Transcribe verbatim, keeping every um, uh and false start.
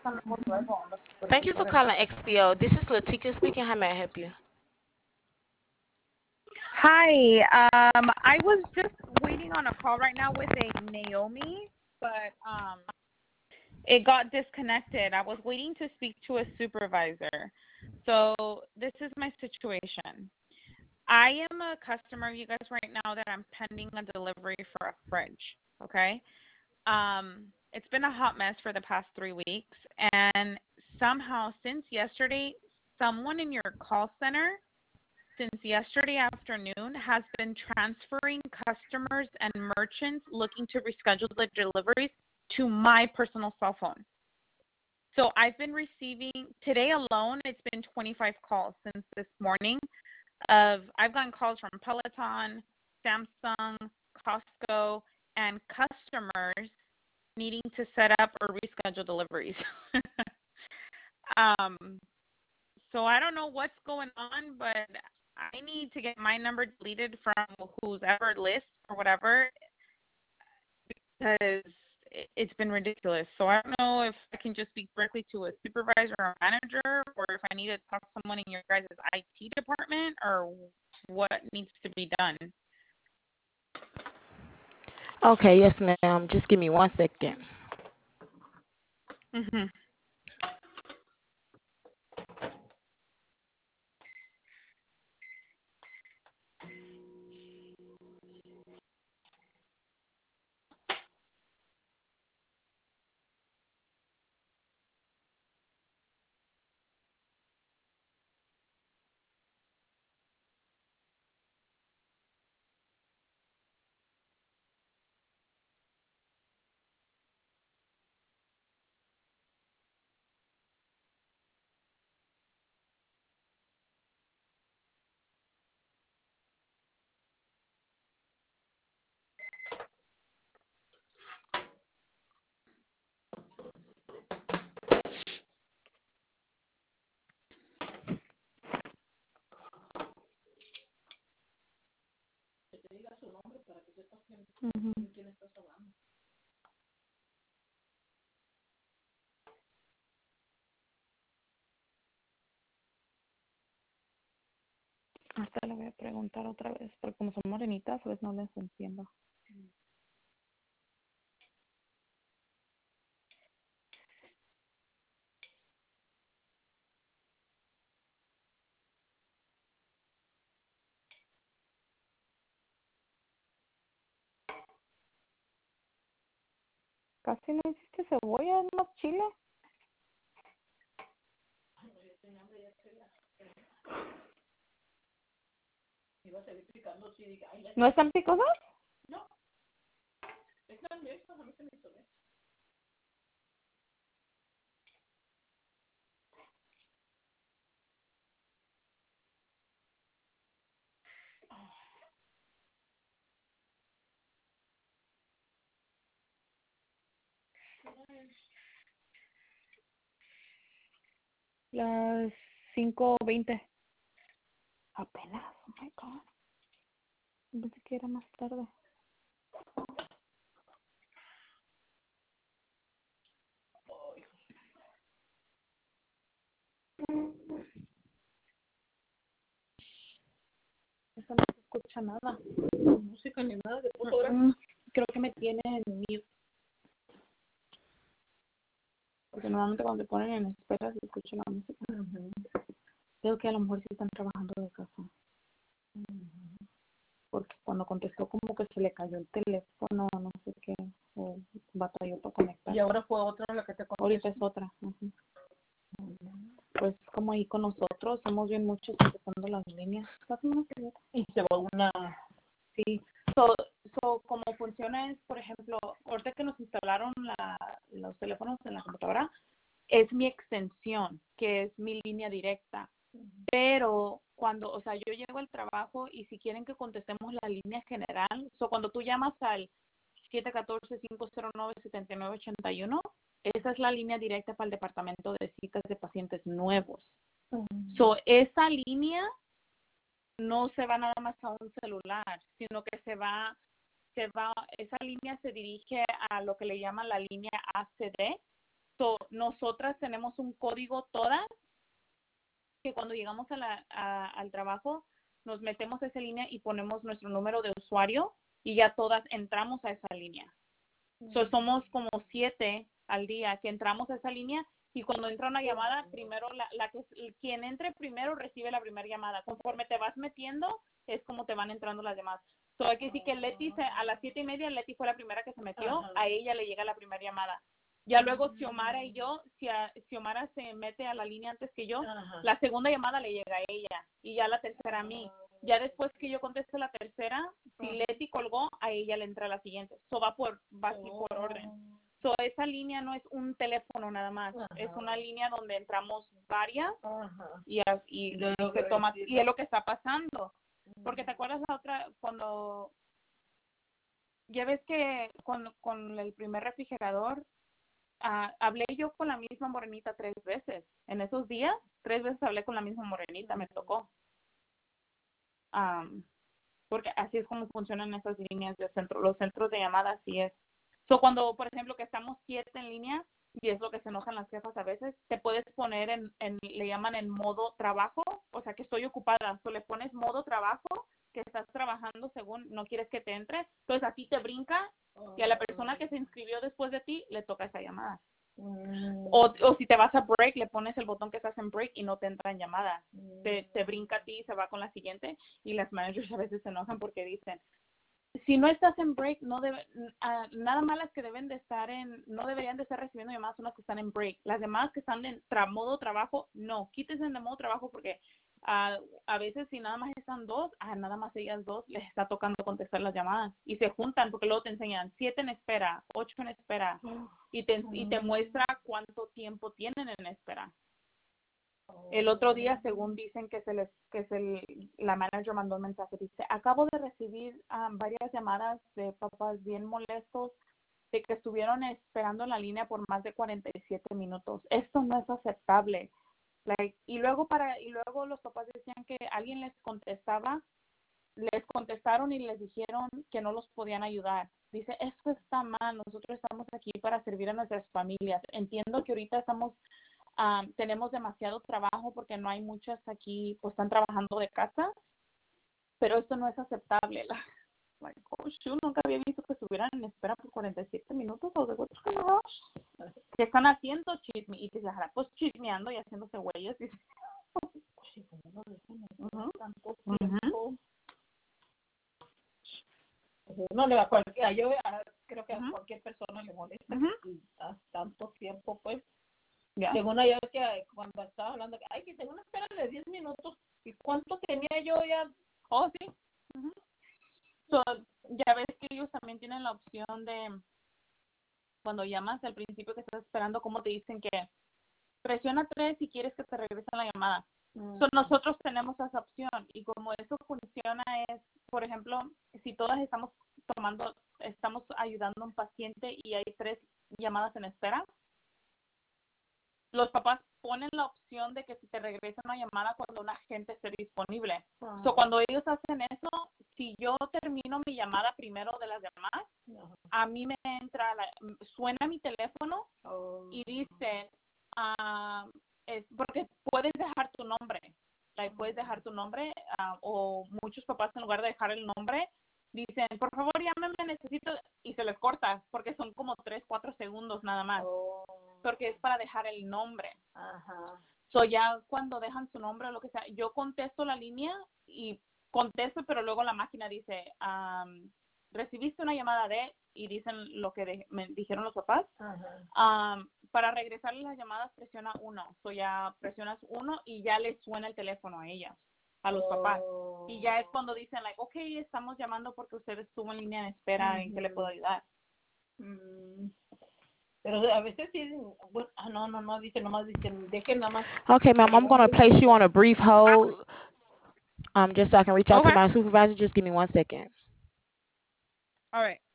Thank you for calling X P O. This is Latika speaking. How may I help you? Hi. Um, I was just waiting on a call right now with a Naomi, but um, it got disconnected. I was waiting to speak to a supervisor. So this is my situation. I am a customer, you guys, right now that I'm pending a delivery for a fridge. Okay. Um, it's been a hot mess for the past three weeks, and somehow since yesterday, someone in your call center since yesterday afternoon has been transferring customers and merchants looking to reschedule the deliveries to my personal cell phone. So I've been receiving, today alone, it's been twenty-five calls since this morning of, I've gotten calls from Peloton, Samsung, Costco, and customers needing to set up or reschedule deliveries. um, so I don't know what's going on, but I need to get my number deleted from who's ever list or whatever because it's been ridiculous. So I don't know if I can just speak directly to a supervisor or manager, or if I need to talk to someone in your guys' I T department, or what needs to be done. Okay, yes, ma'am. Just give me one second. Mm-hmm. Hasta le voy a preguntar otra vez, porque como son morenitas, a veces no les entiendo. Casi no hiciste cebolla, es más chile. ¿No están picosas? Las cinco veinte. Apenas, oh my God. Pensé que era más tarde. Eso no se escucha nada. No música ni nada de puto hora. Mm, creo que me tiene en mute. Porque normalmente cuando te ponen en espera se escucha la música. Uh-huh. Creo que a lo mejor sí están trabajando de casa. Uh-huh. Porque cuando contestó como que se le cayó el teléfono, no sé qué, o batalló para conectar. Y ahora fue otra la que te contestó. Ahorita es otra. Uh-huh. Uh-huh. Pues como ahí con nosotros, somos bien muchos empezando las líneas. Y se va una... Sí. So, so, como funciona es, por ejemplo, ahorita que nos instalaron la, los teléfonos en la computadora, es mi extensión, que es mi línea directa. Uh-huh. Pero cuando, o sea, yo llego al trabajo y si quieren que contestemos la línea general, so, cuando tú llamas al siete uno cuatro, cinco cero nueve, siete nueve ocho uno, esa es la línea directa para el departamento de citas de pacientes nuevos. Uh-huh. So, esa línea no se va nada más a un celular, sino que se va, se va, esa línea se dirige a lo que le llaman la línea A C D, So, nosotras tenemos un código todas que cuando llegamos a la, a, al trabajo nos metemos a esa línea y ponemos nuestro número de usuario y ya todas entramos a esa línea. Mm. So, somos como siete al día que entramos a esa línea y cuando entra una llamada, primero la, la que quien entre primero recibe la primera llamada. Conforme te vas metiendo, es como te van entrando las llamadas. So, hay que decir que Leti, se, a las siete y media, Leti fue la primera que se metió, ajá, a ella le llega la primera llamada. Ya luego Xiomara y yo, si a, Xiomara se mete a la línea antes que yo, ajá, la segunda llamada le llega a ella y ya la tercera a mí. Ya después que yo conteste la tercera, si Leti colgó, a ella le entra la siguiente. So va por, va así por orden. So esa línea no es un teléfono nada más, ajá, es una línea donde entramos varias, ajá, y, y, y se toma, y es lo que está pasando. Porque te acuerdas la otra, cuando, ya ves que con, con el primer refrigerador, uh, hablé yo con la misma morenita tres veces. En esos días, tres veces hablé con la misma morenita, me tocó. Um, porque así es como funcionan esas líneas de centro, los centros de llamada, así es. So, cuando, por ejemplo, que estamos siete en línea, y es lo que se enojan las jefas a veces, te puedes poner en, en le llaman en modo trabajo, o sea, que estoy ocupada. So, le pones modo trabajo, que estás trabajando según no quieres que te entre. Entonces, a ti te brinca y a la persona que se inscribió después de ti le toca esa llamada. Mm. O, o si te vas a break, le pones el botón que estás en break y no te entra en llamada. Mm. Te, te brinca a ti y se va con la siguiente. Y las managers a veces se enojan porque dicen, si no estás en break, no debe, uh, nada más las que deben de estar en, no deberían de estar recibiendo llamadas son las que están en break. Las demás que están en tra modo trabajo, no, quítense de modo trabajo porque uh, a veces si nada más están dos, a nada más ellas dos les está tocando contestar las llamadas y se juntan porque luego te enseñan siete en espera, ocho en espera y te, y te muestra cuánto tiempo tienen en espera. El otro día, según dicen que se les, que se el, la manager mandó un mensaje, dice, acabo de recibir um, varias llamadas de papás bien molestos de que estuvieron esperando en la línea por más de cuarenta y siete minutos. Esto no es aceptable. Like, y luego para, y luego los papás decían que alguien les contestaba, les contestaron y les dijeron que no los podían ayudar. Dice, esto está mal, nosotros estamos aquí para servir a nuestras familias. Entiendo que ahorita estamos Um, tenemos demasiado trabajo porque no hay muchas aquí, pues están trabajando de casa, pero esto no es aceptable. La, like, oh, shoot, nunca había visto que estuvieran en espera por cuarenta y siete minutos o de ¿qué están haciendo? Chisme, y te dejará pues chismeando y haciéndose güeyes. Y... uh-huh. Tanto tiempo. Uh-huh. No le va a cualquiera, yo a, creo que uh-huh. a cualquier persona le molesta uh-huh. a tanto tiempo, pues. Yeah. Según ayer que cuando estaba hablando, ay, que tengo una espera de diez minutos. ¿Y cuánto tenía yo ya? Oh, sí. Uh-huh. So, ya ves que ellos también tienen la opción de, cuando llamas al principio que estás esperando, como te dicen que presiona tres si quieres que te regresen la llamada. Uh-huh. So, nosotros tenemos esa opción y como eso funciona es, por ejemplo, si todas estamos tomando, estamos ayudando a un paciente y hay tres llamadas en espera, los papás ponen la opción de que si te regresa una llamada cuando un agente esté disponible. Uh-huh. So, cuando ellos hacen eso, si yo termino mi llamada primero de las demás, uh-huh. a mí me entra, la, suena mi teléfono uh-huh. y dice, uh, es porque puedes dejar tu nombre. Like, puedes dejar tu nombre uh, o muchos papás en lugar de dejar el nombre, dicen, por favor, llámame, necesito, y se les corta, porque son como tres, cuatro segundos nada más. Oh. Porque es para dejar el nombre. Ajá. So, ya cuando dejan su nombre o lo que sea, yo contesto la línea y contesto, pero luego la máquina dice, um, recibiste una llamada de, y dicen lo que de, me dijeron los papás. Um, para regresar las llamadas, presiona uno. So, ya presionas uno y ya les suena el teléfono a ellas, a los oh. papás. Y ya es cuando dicen, like, ok, estamos llamando porque usted estuvo en línea de espera, uh-huh. ¿en qué le puedo ayudar? Mm. Pero a veces sí, bueno, ah, no, no, no, dicen nomás, dicen, dejen nada más. Okay, ma'am, I'm going to place you on a brief hold, um, just so I can reach out okay. to my supervisor. Just give me one second. All right.